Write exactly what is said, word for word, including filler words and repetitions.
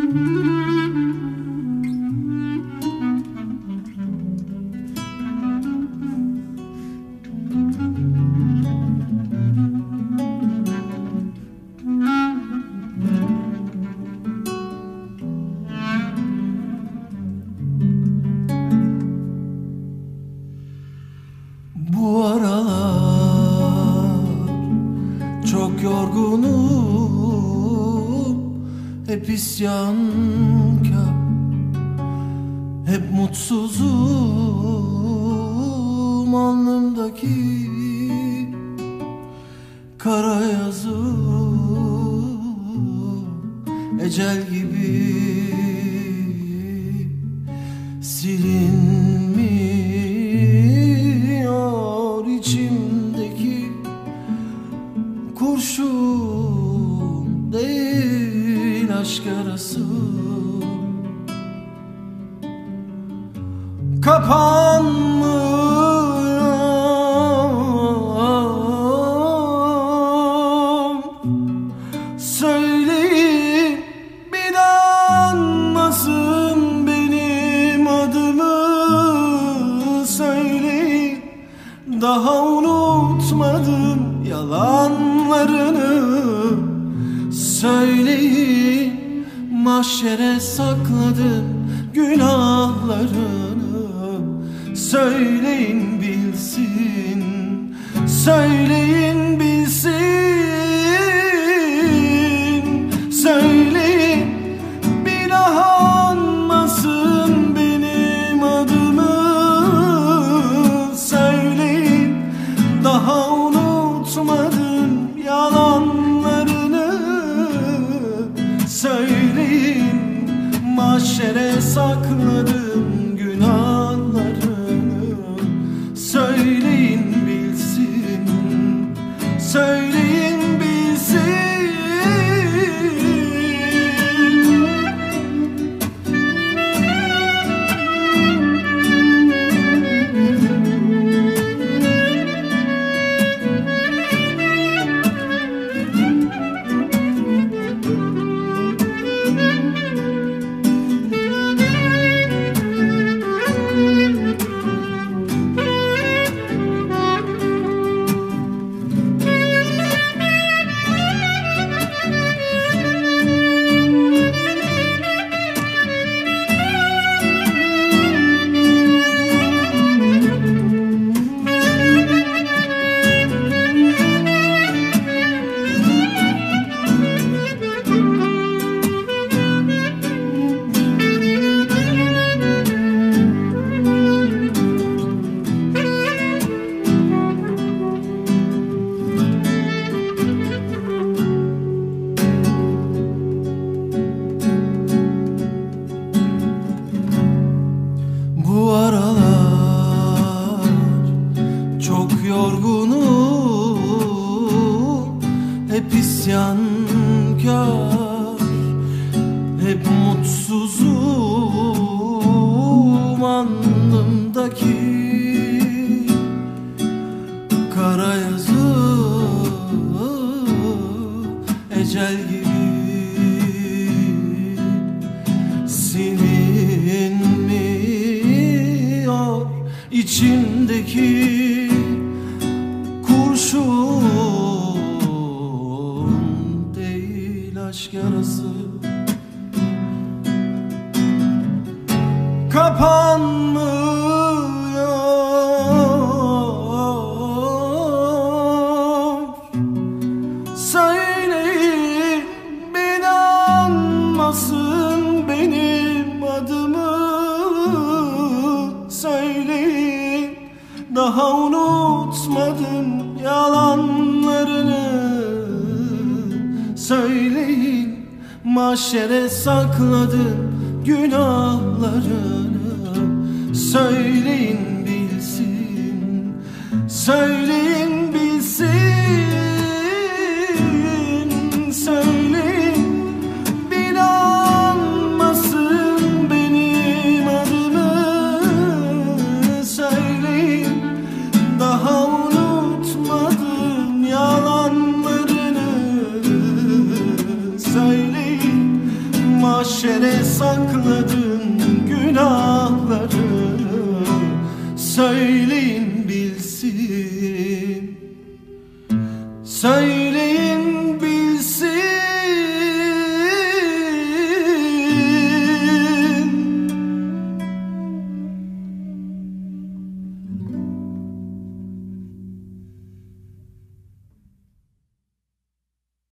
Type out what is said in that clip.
Bu aralar çok yorgunum, hep isyankar, hep mutsuzum. Alnımdaki kara yazı ecel gibi silinmiyor. İçimdeki kurşun değil aşk yarası, kapanmıyor. Söyleyin bir anmasın benim adımı, söyleyin daha unutmadım yalanlarını, söyleyin mahşere sakladım günahlarını, söyleyin bilsin, söyleyin bilsin, söyleyin bir daha anmasın benim adımı, söyleyin daha unutmadım yalanlarını, söyleyin mahşere sakladım günahlarını, söyleyin bilsin, söyleyin bilsin. Bu aralar çok yorgunum, hep isyankar, hep mutsuzum. Alnımdaki kara yazı ecel gibi silinmiyor. İçimdeki kurşun değil aşk yarası, kapanmıyor. Söyleyin bir anmasın benim adımı, söyleyin daha unutmadım yalanlarını, söyleyin mahşere sakladım günahlarını, söyleyin bilsin, söyleyin bilsin, söyleyin bir anmasın benim adımı, söyleyin daha unutmadım yalanlarını, söyleyin mahşere Nereye sakladın günahları? Söyleyin bilsin. Söyleyin